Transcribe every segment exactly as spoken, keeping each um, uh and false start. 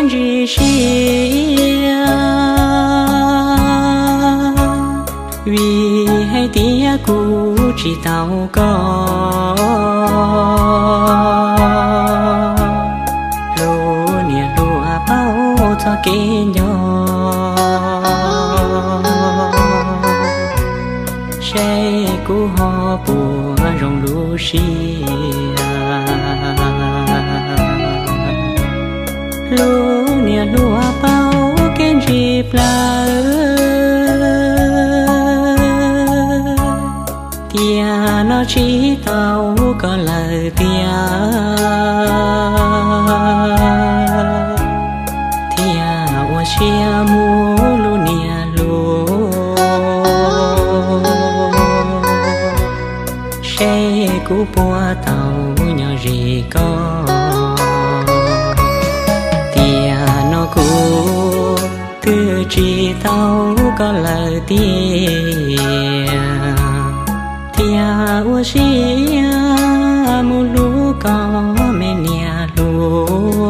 kiến gì xia vì hay tia cũ chỉ tao có lúa nia lúa bao cho kiến nhỏ sẽ cũ họ bùa rong lúa xia lúa nia lúa bao kiến gì pla tia nó chỉ tao có lời tia tia wa chia mu lu nia lu sẽ cú bùa tao nhỏ gì có tia nó cú từ chỉ tao có lời tia tia wa xia mu lu có mẹ nia lu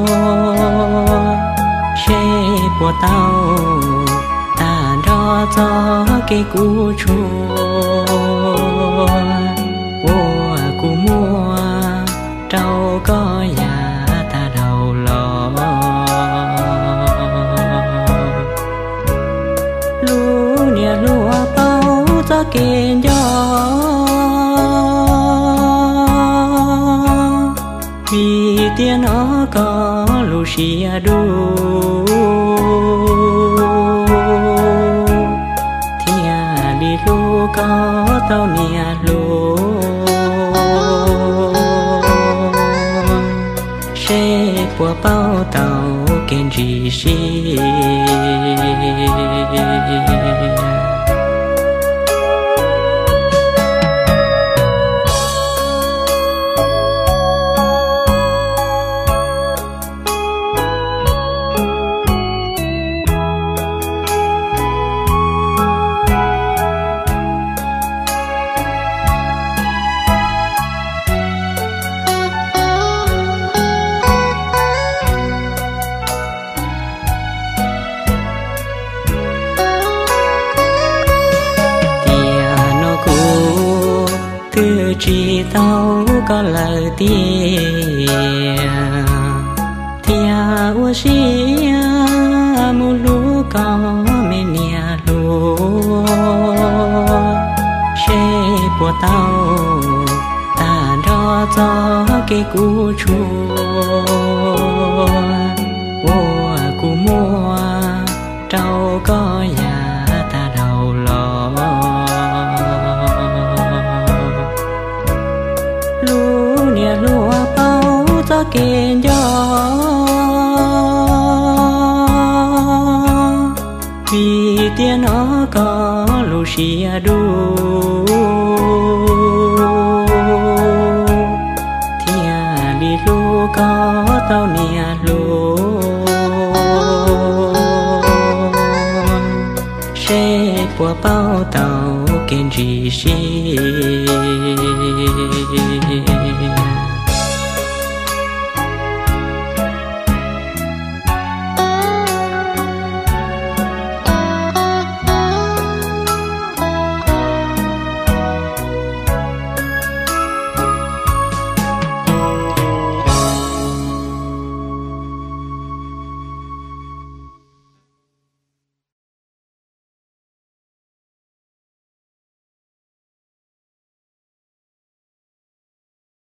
sẽ của tao ta đó cho cái cú chua ô cú mua trâu có nhà ta đầu lò lu nia lúa bao cho kiến gió vì tiền nó có lù xia đu thia đi lu có tao nia lu sẽ của bao tao kiến gì xí chỉ tao có lời tia tia wa xia mu lu có mẹ nia lu sẽ của tao ta đó cho cái cú chua ô cú mua trâu có nhà ta đầu lò nia lúa bao cho kiến gió vì tiền nó có lù xia đu thia đi lu có tao nia lu sẽ của bao tao kiến gì xí